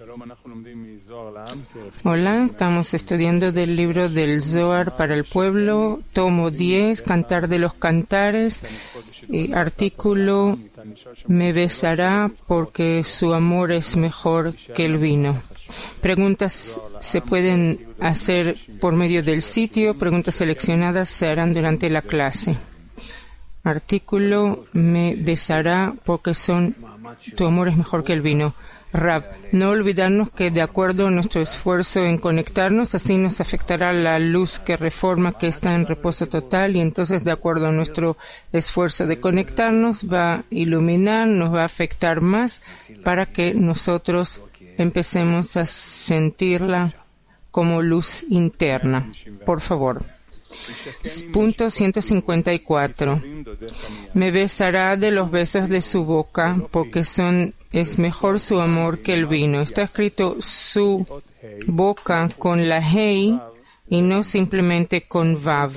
Hola, estamos estudiando del libro del Zohar para el pueblo, tomo 10, Cantar de los Cantares, artículo Me besará porque su amor es mejor que el vino. Preguntas se pueden hacer por medio del sitio, preguntas seleccionadas se harán durante la clase. Artículo Me besará porque tu amor es mejor que el vino. Rav, no olvidarnos que de acuerdo a nuestro esfuerzo en conectarnos, así nos afectará la luz que reforma, que está en reposo total, y entonces de acuerdo a nuestro esfuerzo de conectarnos va a iluminar, nos va a afectar más para que nosotros empecemos a sentirla como luz interna. Por favor. Punto 154. Me besará de los besos de su boca porque es mejor su amor que el vino. Está escrito su boca con la hei y no simplemente con vav.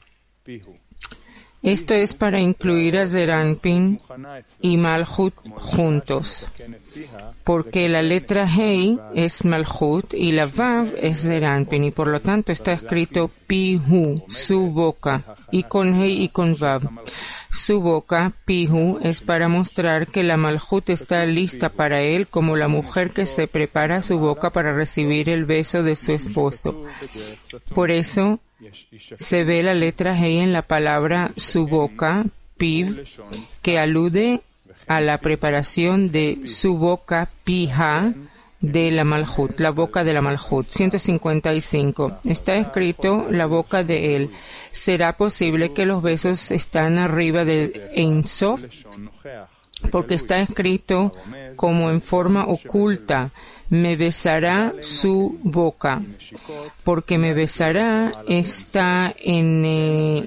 Esto es para incluir a Zeir Anpin y Malhut juntos, porque la letra hei es Malhut y la vav es Zeir Anpin, y por lo tanto está escrito pihu, su boca, y con hei y con vav. Su boca, pihu, es para mostrar que la Malhut está lista para él como la mujer que se prepara su boca para recibir el beso de su esposo. Por eso se ve la letra hei en la palabra su boca, piv, que alude a la preparación de su boca, piha, de la Malhut, la boca de la Malhut. 155. Está escrito la boca de él. ¿Será posible que los besos están arriba de Ein Sof? Porque está escrito como en forma oculta. Me besará su boca. Porque me besará está en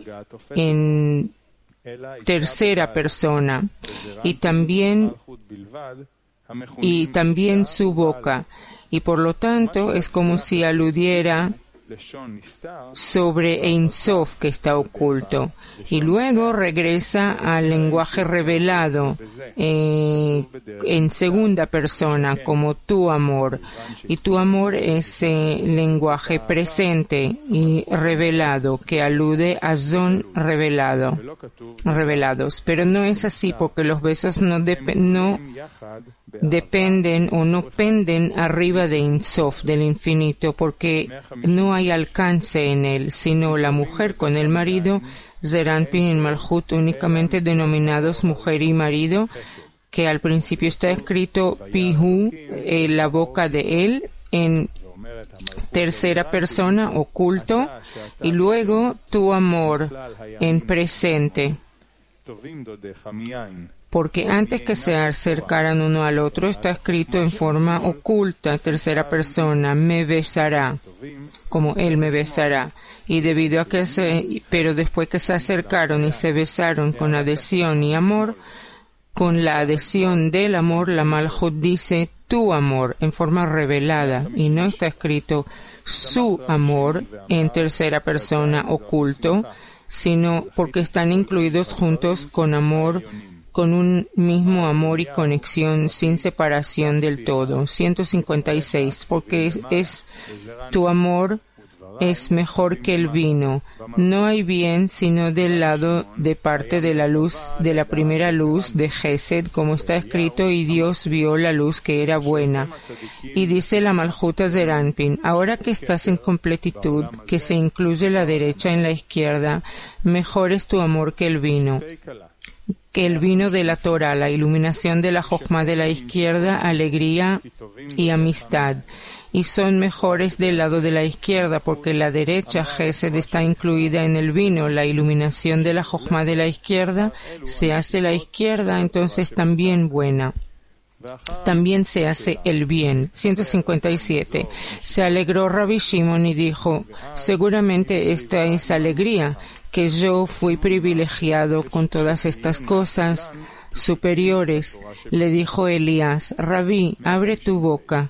tercera persona. Y también su boca, y por lo tanto es como si aludiera sobre Ein Sof, que está oculto, y luego regresa al lenguaje revelado en segunda persona como tu amor, y tu amor es lenguaje presente y revelado que alude a Zon revelados, pero no es así porque los besos no dependen o no penden arriba de Ein Sof, del infinito, porque no hay alcance en él, sino la mujer con el marido, Zeir Anpin y Malhut, únicamente denominados mujer y marido, que al principio está escrito pihu, la boca de él, en tercera persona, oculto, y luego tu amor, en presente. Porque antes que se acercaran uno al otro, está escrito en forma oculta, tercera persona, me besará, como él me besará. Y debido a pero después que se acercaron y se besaron con adhesión y amor, con la adhesión del amor, la Malhut dice tu amor, en forma revelada, y no está escrito su amor en tercera persona oculto, sino porque están incluidos juntos con amor, con un mismo amor y conexión sin separación del todo. 156. Porque tu amor es mejor que el vino. No hay bien sino del lado de parte de la luz, de la primera luz de Gesed, como está escrito, y Dios vio la luz que era buena. Y dice la Malhut a Zeir Anpin, ahora que estás en completitud, que se incluye la derecha en la izquierda, mejor es tu amor que el vino de la Torah, la iluminación de la Jochma de la izquierda, alegría y amistad. Y son mejores del lado de la izquierda, porque la derecha, Gesed, está incluida en el vino. La iluminación de la Jochma de la izquierda se hace la izquierda, entonces también buena. También se hace el bien. 157. Se alegró Rabbi Shimon y dijo, seguramente esta es alegría, que yo fui privilegiado con todas estas cosas superiores. Le dijo Elías, Rabí, abre tu boca,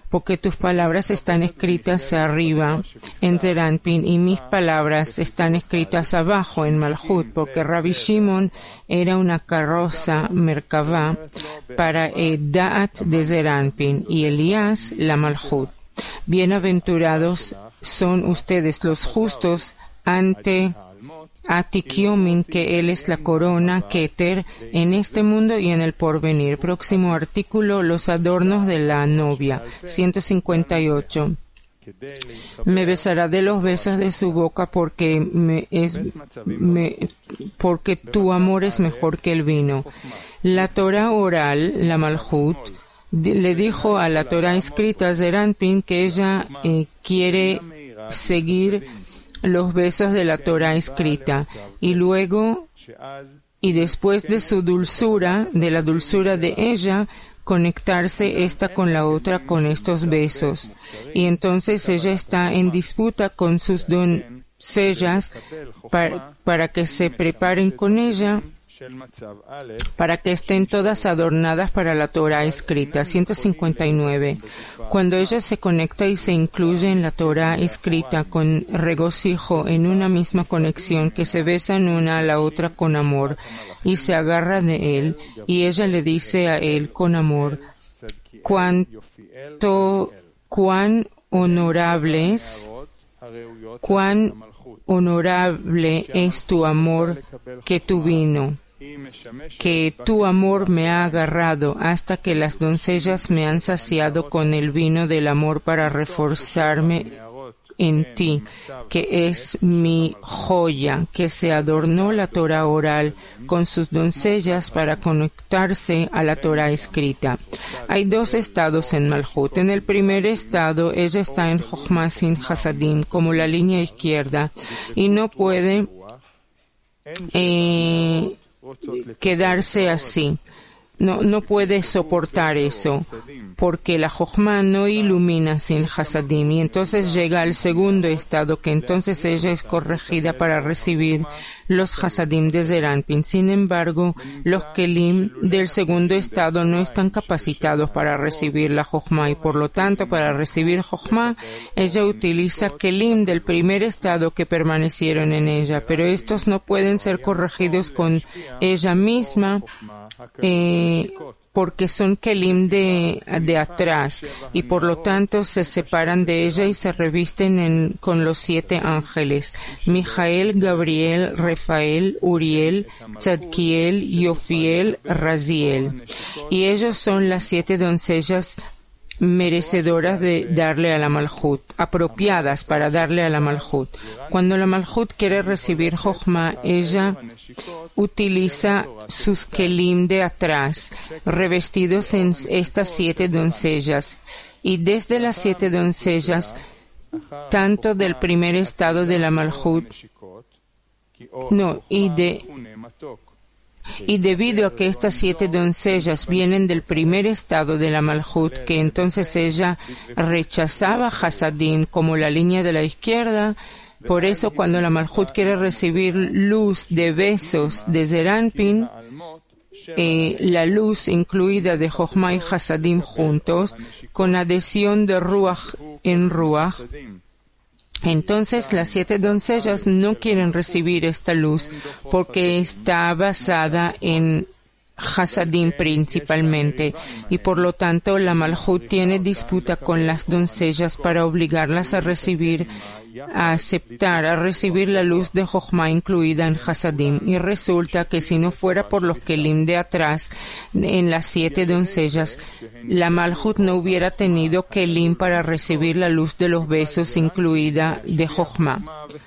porque tus palabras están escritas arriba en Zeranpin y mis palabras están escritas abajo en Malhut, porque Rabbi Shimon era una carroza Merkavá para el Da'at de Zeranpin y Elías la Malhut. Bienaventurados son ustedes los justos ante Atikyomin, que él es la corona Keter en este mundo y en el porvenir. Próximo artículo, los adornos de la novia. 158. Me besará de los besos de su boca porque porque tu amor es mejor que el vino. La Torah oral, la Malhut, le dijo a la Torah escrita a Zeranpin que ella quiere seguir los besos de la Torah escrita y luego y después de su dulzura, de la dulzura de ella, conectarse esta con la otra con estos besos. Y entonces ella está en disputa con sus doncellas para que se preparen con ella, para que estén todas adornadas para la Torah escrita. 159. Cuando ella se conecta y se incluye en la Torah escrita con regocijo en una misma conexión, que se besan una a la otra con amor y se agarra de él, y ella le dice a él con amor, cuán honorable es tu amor que tu vino, que tu amor me ha agarrado hasta que las doncellas me han saciado con el vino del amor para reforzarme en ti, que es mi joya, que se adornó la Torah oral con sus doncellas para conectarse a la Torah escrita. Hay dos estados en Malhut. En el primer estado, ella está en Jochma sin Hasadim, como la línea izquierda, y no puede quedarse así. No puede soportar eso, porque la Jochma no ilumina sin Hasadim, y entonces llega al segundo estado, que entonces ella es corregida para recibir los Hasadim de Zeranpin. Sin embargo, los Kelim del segundo estado no están capacitados para recibir la Jochma, y por lo tanto, para recibir Jochma, ella utiliza Kelim del primer estado que permanecieron en ella, pero estos no pueden ser corregidos con ella misma, porque son kelim de atrás, y por lo tanto se separan de ella y se revisten con los 7 ángeles: Mijael, Gabriel, Rafael, Uriel, Tzadkiel, Yofiel, Raziel. Y ellos son las 7 doncellas merecedoras de darle a la Malhut, apropiadas para darle a la Malhut. Cuando la Malhut quiere recibir Jochma, ella utiliza sus kelim de atrás, revestidos en estas 7 doncellas. Y desde las 7 doncellas, tanto del primer estado de la Malhut, y debido a que estas 7 doncellas vienen del primer estado de la Malhut, que entonces ella rechazaba Hasadim como la línea de la izquierda, por eso cuando la Malhut quiere recibir luz de besos de Zeranpin, la luz incluida de Jochma y Hasadim juntos, con adhesión de Ruach en Ruach, entonces las 7 doncellas no quieren recibir esta luz porque está basada en Hasadim principalmente, y por lo tanto la Malhut tiene disputa con las doncellas para obligarlas a recibir, a aceptar, a recibir la luz de Jochma incluida en Hasadim, y resulta que si no fuera por los kelim de atrás en las 7 doncellas, la Malhut no hubiera tenido kelim para recibir la luz de los besos incluida de Jochma,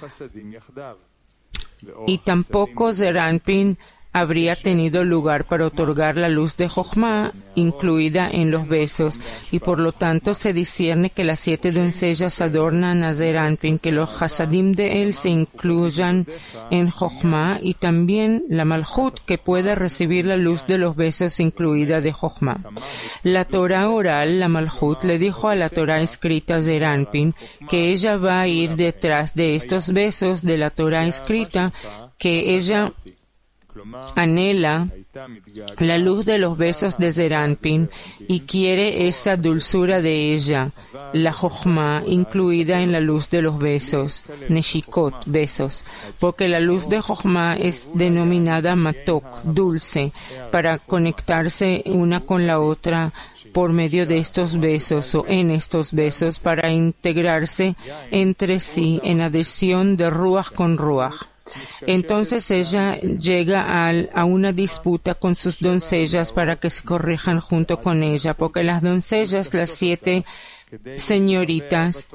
y tampoco Zeranpin habría tenido lugar para otorgar la luz de Jochma incluida en los besos, y por lo tanto se discierne que las 7 doncellas adornan a Zeranpin, que los Hasadim de él se incluyan en Jochma, y también la Malhut que pueda recibir la luz de los besos incluida de Jochma. La Torah oral, la Malhut, le dijo a la Torah escrita Zeranpin que ella va a ir detrás de estos besos de la Torah escrita, que ella anhela la luz de los besos de Zeranpin y quiere esa dulzura de ella, la Jochma, incluida en la luz de los besos, Neshikot, besos, porque la luz de Jochma es denominada Matok, dulce, para conectarse una con la otra por medio de estos besos o en estos besos para integrarse entre sí en adhesión de Ruach con Ruach. Entonces ella llega a una disputa con sus doncellas para que se corrijan junto con ella, porque las doncellas, las 7 señoritas,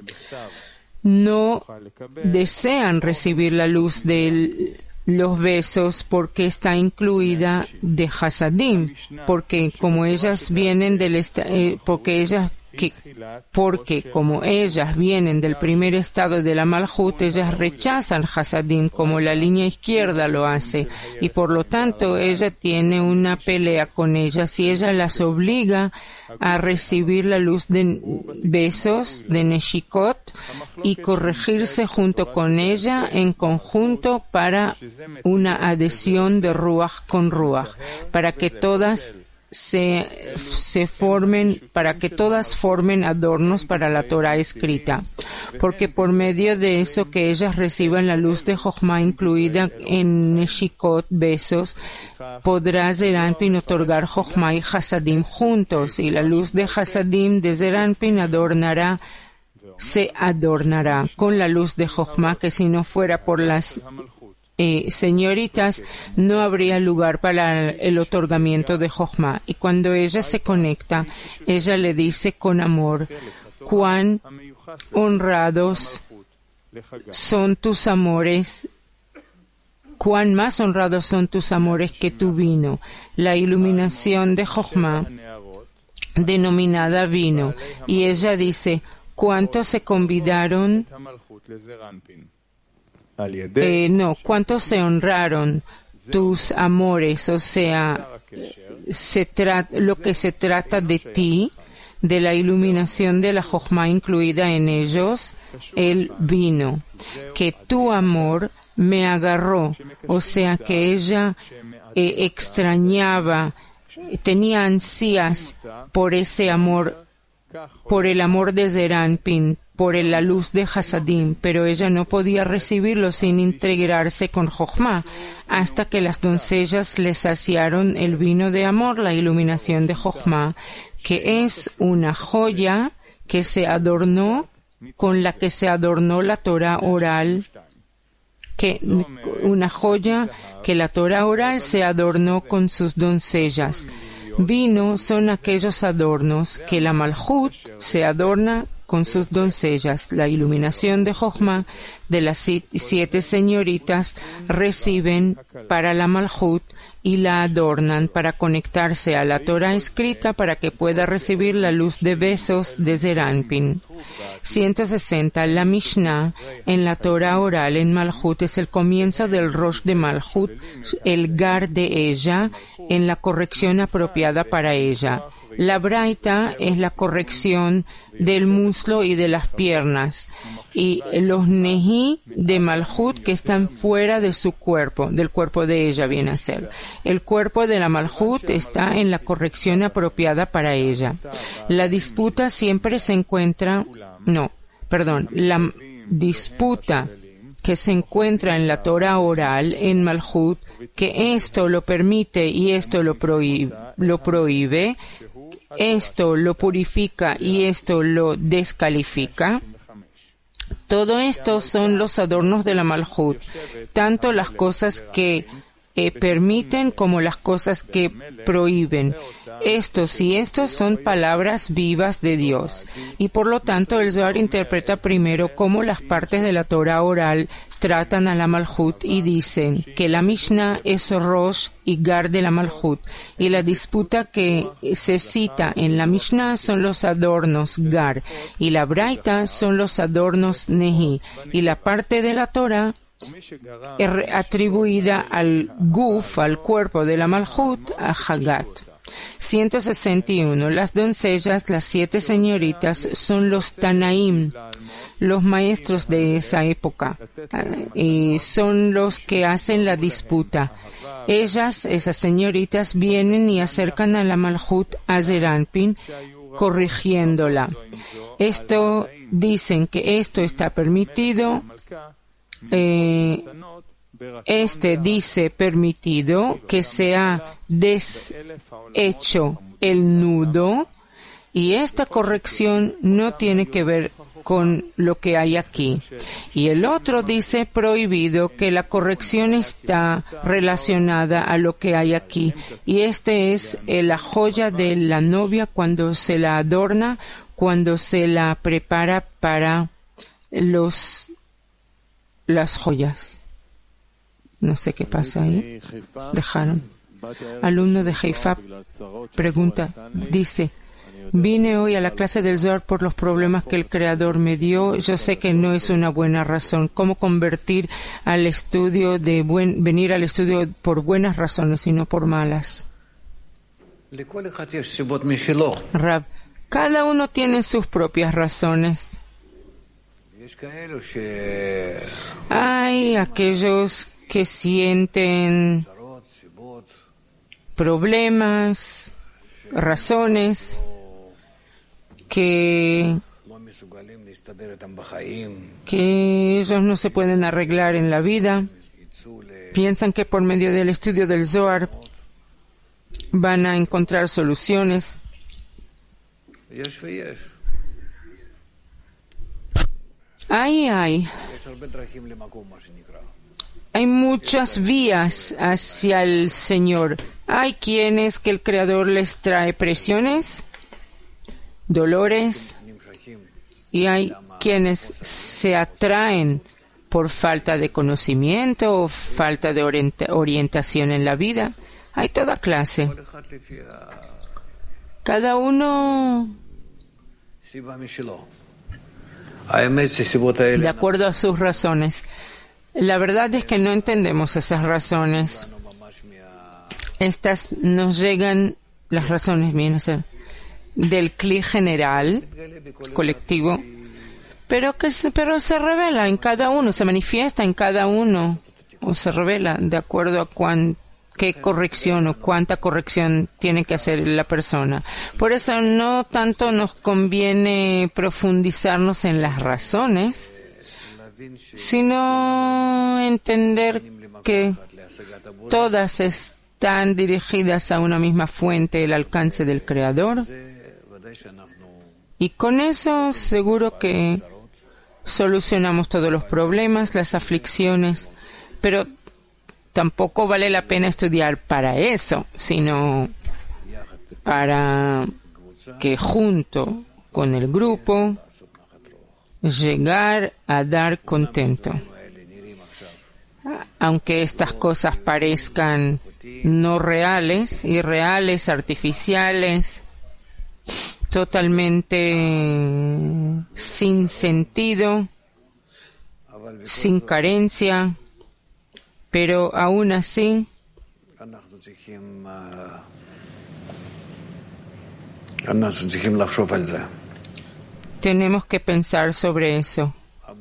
no desean recibir la luz de los besos porque está incluida de Hasadim, porque como ellas vienen como ellas vienen del primer estado de la Malhut, ellas rechazan Hasadim como la línea izquierda lo hace, y por lo tanto ella tiene una pelea con ellas y ella las obliga a recibir la luz de besos de Neshikot y corregirse junto con ella en conjunto para una adhesión de Ruach con Ruach, para que todas para que todas formen adornos para la Torah escrita, porque por medio de eso que ellas reciban la luz de Jochma incluida en Neshikot, besos, podrá Zeranpin otorgar Jochma y Hasadim juntos, y la luz de Hasadim de Zeranpin se adornará con la luz de Jochma, que si no fuera por las señoritas, no habría lugar para el otorgamiento de Jochma. Y cuando ella se conecta, ella le dice con amor, cuán honrados son tus amores, cuán más honrados son tus amores que tu vino, la iluminación de Jochma, denominada vino. Y ella dice, ¿cuántos se convidaron? ¿Cuántos se honraron tus amores? O sea, lo que se trata de ti, de la iluminación de la Jochma incluida en ellos, el vino, que tu amor me agarró, o sea que ella extrañaba, tenía ansias por ese amor, por el amor de Zeranpin, por la luz de Hasadim, pero ella no podía recibirlo sin integrarse con Jochma, hasta que las doncellas le saciaron el vino de amor, la iluminación de Jochma, que es una joya que se adornó, con la que se adornó la Torah oral, una joya que la Torah oral se adornó con sus doncellas. Vino son aquellos adornos que la Malhut se adorna con sus doncellas. La iluminación de Jochma de las 7 señoritas reciben para la Malhut y la adornan para conectarse a la Torah escrita para que pueda recibir la luz de besos de Zeranpin. 160. La Mishnah en la Torah oral en Malhut es el comienzo del Rosh de Malhut, el Gar de ella, en la corrección apropiada para ella. La Braita es la corrección del muslo y de las piernas, y los Nehi de Malhut que están fuera de su cuerpo, del cuerpo de ella viene a ser. El cuerpo de la Malhut está en la corrección apropiada para ella. La disputa siempre se encuentra, la disputa que se encuentra en la Torah oral en Malhut, que esto lo permite y esto lo prohíbe, esto lo purifica y esto lo descalifica. Todo esto son los adornos de la Malhut, tanto las cosas que permiten como las cosas que prohíben. Estos son palabras vivas de Dios. Y por lo tanto el Zohar interpreta primero cómo las partes de la Torah oral tratan a la Malhut y dicen que la Mishnah es Rosh y Gar de la Malhut. Y la disputa que se cita en la Mishnah son los adornos Gar. Y la Braita son los adornos Nehi. Y la parte de la Torah atribuida al Guf, al cuerpo de la Malhut, a Hagat. 161. Las doncellas, las 7 señoritas, son los Tanaim, los maestros de esa época, y son los que hacen la disputa. ellas, esas señoritas, vienen y acercan a la Malhut a Zeir Anpin, corrigiéndola. Esto dicen que esto está permitido. Este dice permitido que se ha deshecho el nudo, y esta corrección no tiene que ver con lo que hay aquí. Y el otro dice prohibido, que la corrección está relacionada a lo que hay aquí. Y este es la joya de la novia cuando se la adorna, cuando se la prepara para las joyas. No sé qué pasa ahí. Dejaron. Alumno de Haifa pregunta, dice: vine hoy a la clase del Zohar por los problemas que el Creador me dio. Yo sé que no es una buena razón. ¿Cómo convertir al estudio venir al estudio por buenas razones y no por malas? Rab, cada uno tiene sus propias razones. Hay aquellos que sienten problemas, razones que ellos no se pueden arreglar en la vida. Piensan que por medio del estudio del Zohar van a encontrar soluciones. Hay muchas vías hacia el Señor. Hay quienes que el Creador les trae presiones, dolores, y hay quienes se atraen por falta de conocimiento o falta de orientación en la vida. Hay toda clase. Cada uno de acuerdo a sus razones. La verdad es que no entendemos esas razones. Estas nos llegan, las razones vienen del cli general, colectivo, pero se revela en cada uno, se manifiesta en cada uno, o se revela de acuerdo a qué corrección o cuánta corrección tiene que hacer la persona. Por eso no tanto nos conviene profundizarnos en las razones, sino entender que todas están dirigidas a una misma fuente, el alcance del Creador. Y con eso seguro que solucionamos todos los problemas, las aflicciones, pero tampoco vale la pena estudiar para eso, sino para que junto con el grupo llegar a dar contento. Aunque estas cosas parezcan no reales, irreales, artificiales, totalmente sin sentido, sin carencia, pero aún así tenemos que pensar sobre eso.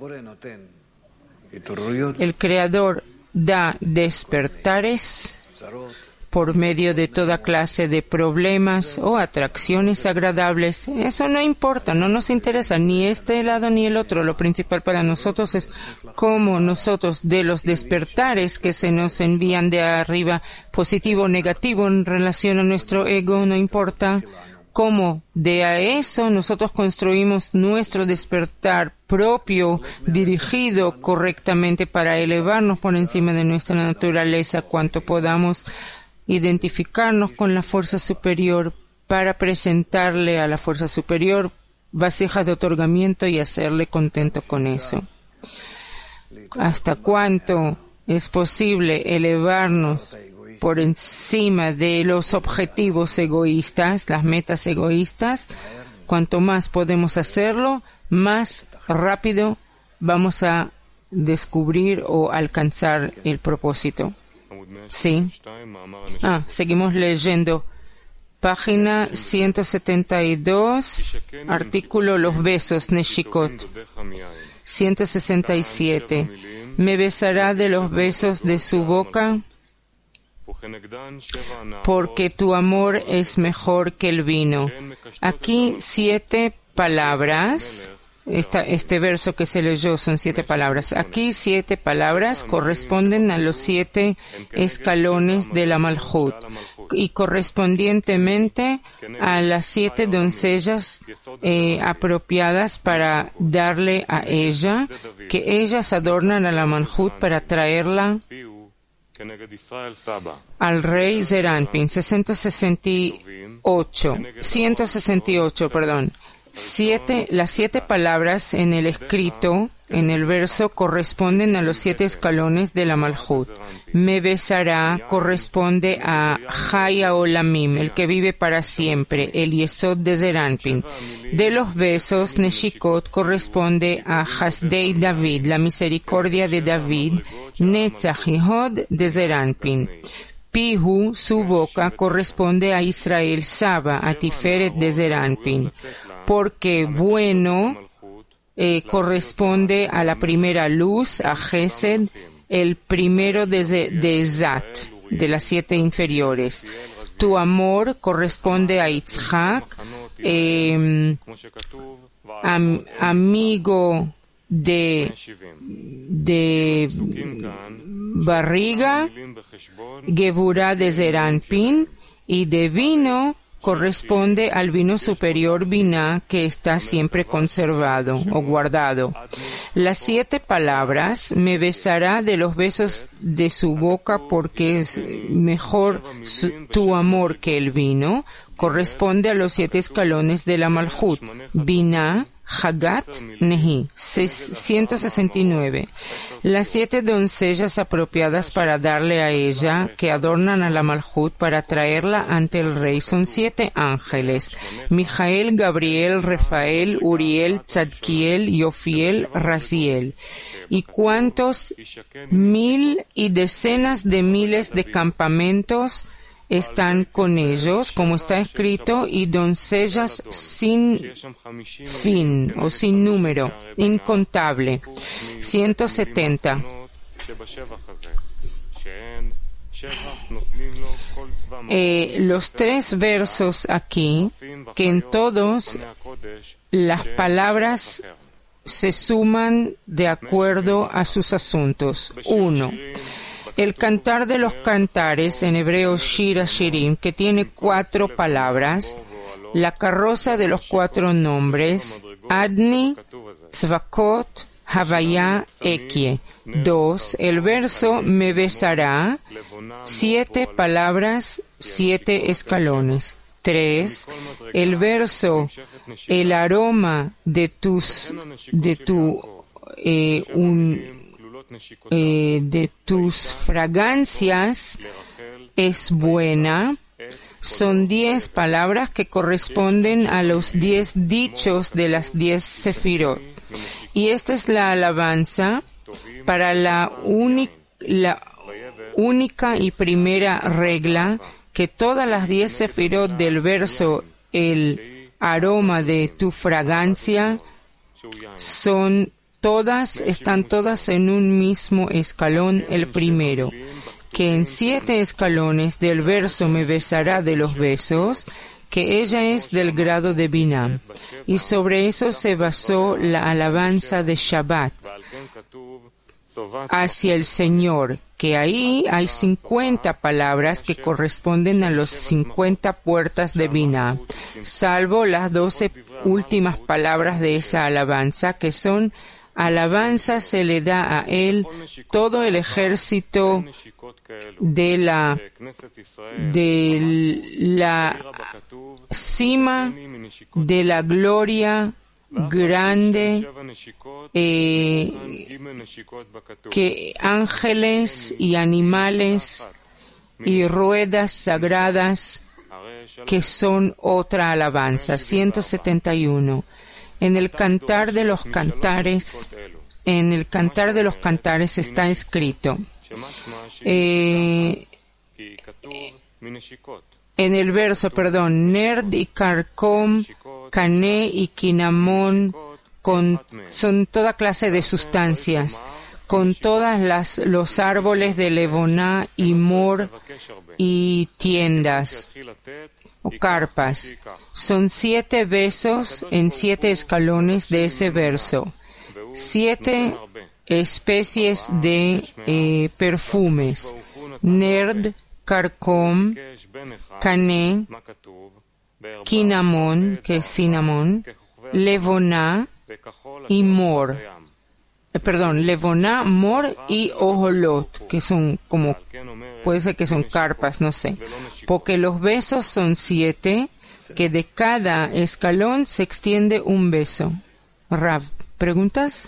El Creador da despertares por medio de toda clase de problemas o atracciones agradables. Eso no importa, no nos interesa ni este lado ni el otro. Lo principal para nosotros es cómo nosotros, de los despertares que se nos envían de arriba, positivo o negativo en relación a nuestro ego, no importa, cómo de a eso nosotros construimos nuestro despertar propio, dirigido correctamente para elevarnos por encima de nuestra naturaleza, cuanto podamos identificarnos con la fuerza superior para presentarle a la fuerza superior vasijas de otorgamiento y hacerle contento con eso. ¿Hasta cuánto es posible elevarnos por encima de los objetivos egoístas, las metas egoístas? Cuanto más podemos hacerlo, más rápido vamos a descubrir o alcanzar el propósito. Sí. Seguimos leyendo. Página 172, artículo Los besos, Neshikot. 167. ¿Me besará de los besos de su boca? porque tu amor es mejor que el vino. Aquí 7 palabras. Este verso que se leyó son 7 palabras. Aquí 7 palabras corresponden a los 7 escalones de la Malhut y correspondientemente a las 7 doncellas apropiadas para darle a ella, que ellas adornan a la Malhut para traerla al rey Zeir Anpin. 168, perdón. Las 7 palabras en el escrito, en el verso, corresponden a los 7 escalones de la Malhut. Me besará corresponde a Chaya Olamim, el que vive para siempre, el Yesod de Zeir Anpin. De los besos, Neshikot corresponde a Hasdei David, la misericordia de David, Netzach y Hod de Zeir Anpin. Pihu, su boca, corresponde a Israel Saba, a Tiferet de Zeir Anpin. Porque bueno corresponde a la primera luz, a Gesed, el primero de Zat, de las 7 inferiores. Tu amor corresponde a Yitzhak, amigo de barriga, Gevurah de Zeir Anpin, y de vino corresponde al vino superior Binah, que está siempre conservado o guardado. Las 7 palabras, me besará de los besos de su boca porque es mejor tu amor que el vino, corresponde a los 7 escalones de la Malhut, Binah, Hagat, Nehi. 169. Las 7 doncellas apropiadas para darle a ella, que adornan a la Malhut para traerla ante el rey, son 7 ángeles: Mijael, Gabriel, Rafael, Uriel, Tzadkiel, Yofiel, Raziel. Y cuántos 1000 y decenas de miles de campamentos están con ellos, como está escrito, y doncellas sin fin o sin número, incontable. 170. Los 3 versos aquí, que en todos las palabras se suman de acuerdo a sus asuntos. 1. El cantar de los cantares, en hebreo Shir HaShirim, que tiene 4 palabras, la carroza de los 4 nombres, Adni, Tzvakot, Havaya, Ekie. 2. El verso me besará, 7 palabras, 7 escalones. 3. El verso el aroma de tus fragancias es buena. Son 10 palabras que corresponden a los 10 dichos de las 10 sefirot. Y esta es la alabanza para la única y primera regla, que todas las 10 sefirot del verso el aroma de tu fragancia están todas en un mismo escalón, el primero, que en 7 escalones del verso me besará de los besos, que ella es del grado de Binah. Y sobre eso se basó la alabanza de Shabbat hacia el Señor, que ahí hay 50 palabras que corresponden a los 50 puertas de Binah, salvo las 12 últimas palabras de esa alabanza, que son: alabanza se le da a él todo el ejército de la cima de la gloria grande, que ángeles y animales y ruedas sagradas, que son otra alabanza. 171. En el cantar de los cantares está escrito, en el verso, Nerd y Karkom, Cané y Kinamón, son toda clase de sustancias, con los árboles de Levoná y Mor y tiendas o carpas. Son 7 besos en 7 escalones de ese verso. 7 especies de perfumes. Nerd, Carcom, Cané, Kinamón, que es cinnamon, Levoná y Mor. Levoná, Mor y Oholot, que son como, puede ser que son carpas, no sé. Porque los besos son 7, que de cada escalón se extiende un beso. Rav, ¿preguntas?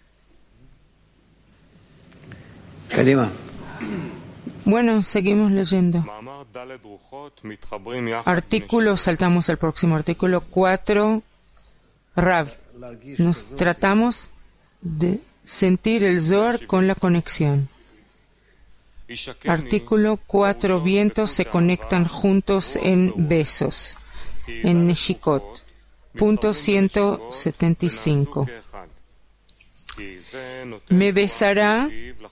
Karima. Bueno, seguimos leyendo. Artículo, saltamos al próximo artículo 4. Rav, nos tratamos de sentir el Zohar con la conexión. Artículo 4. Vientos se conectan juntos en besos, en Neshikot. Punto 175. Me besará.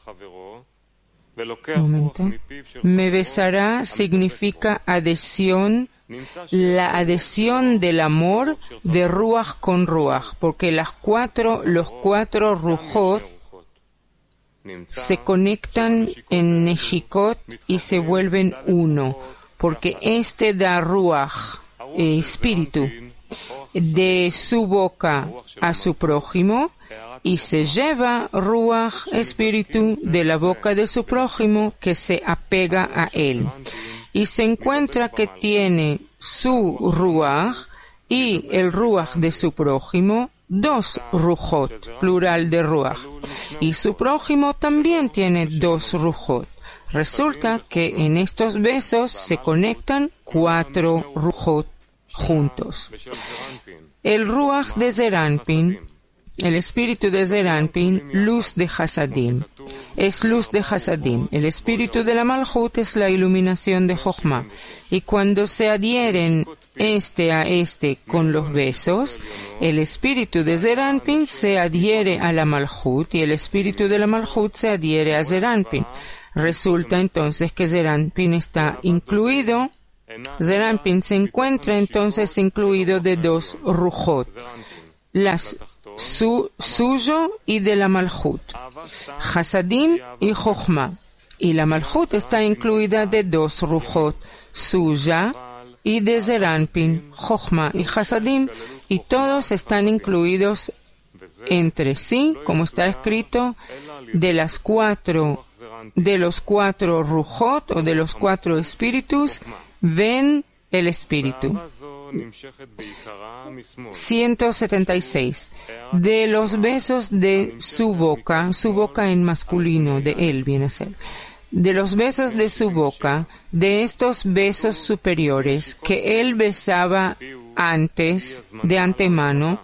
Me besará significa adhesión, la adhesión del amor de Ruach con Ruach, porque los cuatro Rujot se conectan en Neshikot y se vuelven uno, porque este da Ruach, espíritu, de su boca a su prójimo, y se lleva Ruach, espíritu, de la boca de su prójimo que se apega a él. Y se encuentra que tiene su Ruach y el Ruach de su prójimo, 2 Rujot, plural de Ruach. Y su prójimo también tiene 2 Rujot. Resulta que en estos besos se conectan 4 Rujot juntos. El Ruach de Zeranpin, el espíritu de Zeranpin, luz de Hasadim, es luz de Hasadim. El espíritu de la Malhut es la iluminación de Jochma. Y cuando se adhieren este a este con los besos, el espíritu de Zeranpin se adhiere a la Malhut y el espíritu de la Malhut se adhiere a Zeranpin. Resulta entonces que Zeranpin está incluido. Zeranpin se encuentra entonces incluido de 2 Rujot, suyo y de la Malhut, Hasadim y Jochma. Y la Malhut está incluida de 2 Rujot, suya y de Zeranpin, Jochma y Hasadim, y todos están incluidos entre sí, como está escrito, de los 4 Rujot o de los 4 espíritus, ven el espíritu. 176. De los besos de su boca en masculino, de él viene a ser. De los besos de su boca, de estos besos superiores que él besaba antes, de antemano,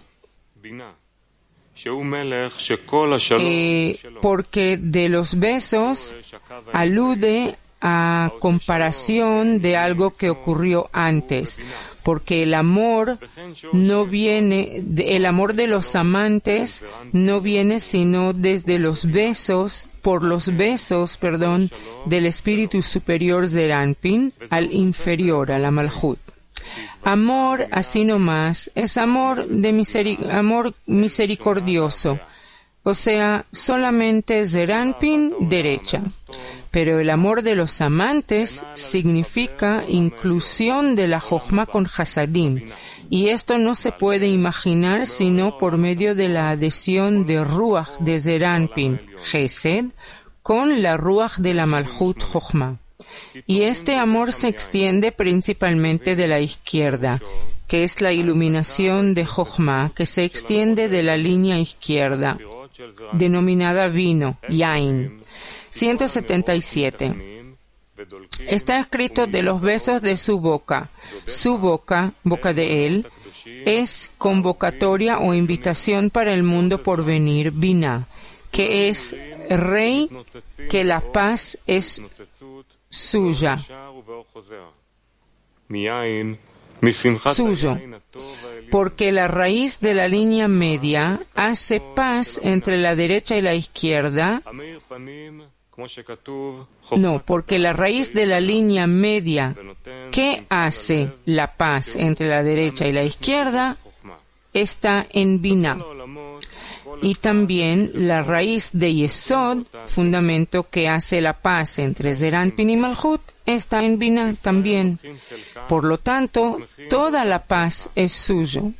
porque de los besos alude a comparación de algo que ocurrió antes, porque el amor de los amantes no viene sino desde los besos, del espíritu superior Zeranpin al inferior, a la Malhut. Amor, así nomás, es amor misericordioso, o sea, solamente Zeranpin derecha. Pero el amor de los amantes significa inclusión de la Jochma con Hasadim, y esto no se puede imaginar sino por medio de la adhesión de Ruach de Zeranpin, Gesed, con la Ruach de la Malhut Jochma. Y este amor se extiende principalmente de la izquierda, que es la iluminación de Jochma, que se extiende de la línea izquierda, denominada vino, Yain. 177. Está escrito de los besos de su boca. Su boca, boca de él, es convocatoria o invitación para el mundo por venir, Binah, que es rey, que la paz es suya. suyo, porque la raíz de la línea media hace paz entre la derecha y la izquierda. No, porque la raíz de la línea media que hace la paz entre la derecha y la izquierda está en Binah. Y también la raíz de Yesod, fundamento que hace la paz entre Zeir Anpin y Malchut, está en Binah también. Por lo tanto, toda la paz es suyo.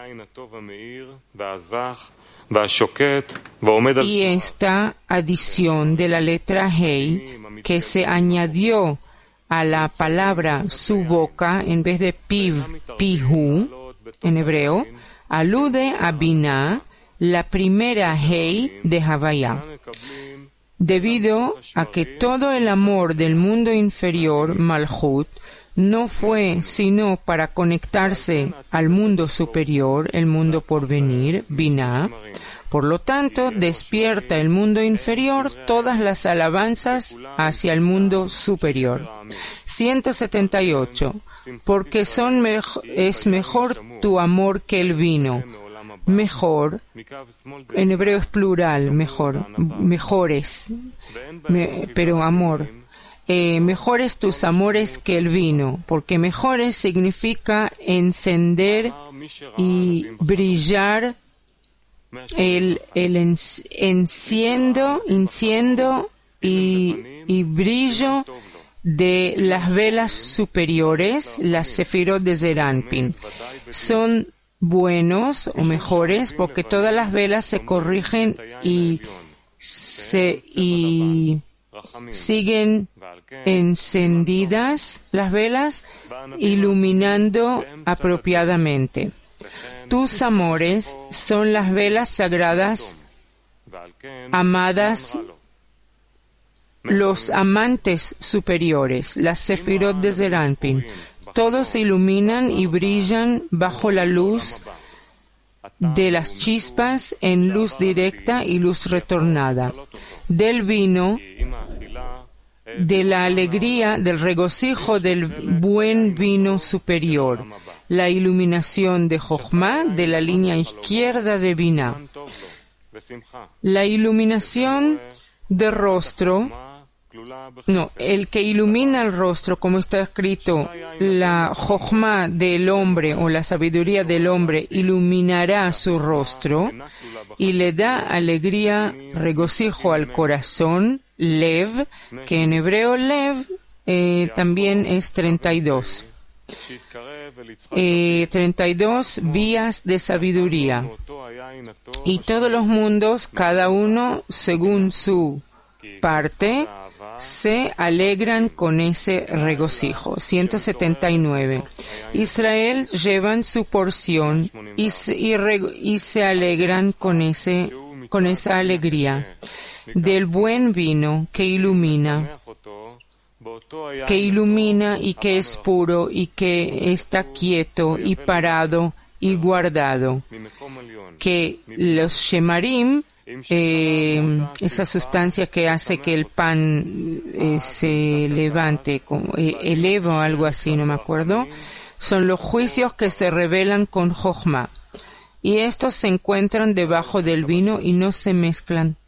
Y esta adición de la letra Hei, que se añadió a la palabra su boca en vez de piv, pihu, en hebreo, alude a Binah, la primera Hei de Havaya. Debido a que todo el amor del mundo inferior, Malchut, no fue sino para conectarse al mundo superior, el mundo por venir, Binah. Por lo tanto, despierta el mundo inferior todas las alabanzas hacia el mundo superior. 178. Porque es mejor tu amor que el vino. Mejor, en hebreo es plural, mejores, pero amor. Mejores tus amores que el vino, porque mejores significa encender y brillar el enciendo y brillo de las velas superiores, las sefirot de Zeir Anpin. Son buenos o mejores porque todas las velas se corrigen y siguen encendidas las velas, iluminando apropiadamente. Tus amores son las velas sagradas, amadas, los amantes superiores, las sefirot de Zeir Anpin. Todos se iluminan y brillan bajo la luz de las chispas en luz directa y luz retornada. Del vino, de la alegría, del regocijo del buen vino superior, la iluminación de Jochma de la línea izquierda de Binah, la iluminación de rostro. No, el que ilumina el rostro, como está escrito, la Jochma del hombre o la sabiduría del hombre iluminará su rostro y le da alegría, regocijo al corazón, Lev, que en hebreo Lev también es 32. 32 vías de sabiduría. Y todos los mundos, cada uno según su parte, se alegran con ese regocijo. 179. Israel llevan su porción y se alegran con esa alegría del buen vino que ilumina y que es puro y que está quieto y parado y guardado. Que los shemarim, esa sustancia que hace que el pan se levante, eleva o algo así, no me acuerdo, son los juicios que se revelan con Jochma. Y estos se encuentran debajo del vino y no se mezclan.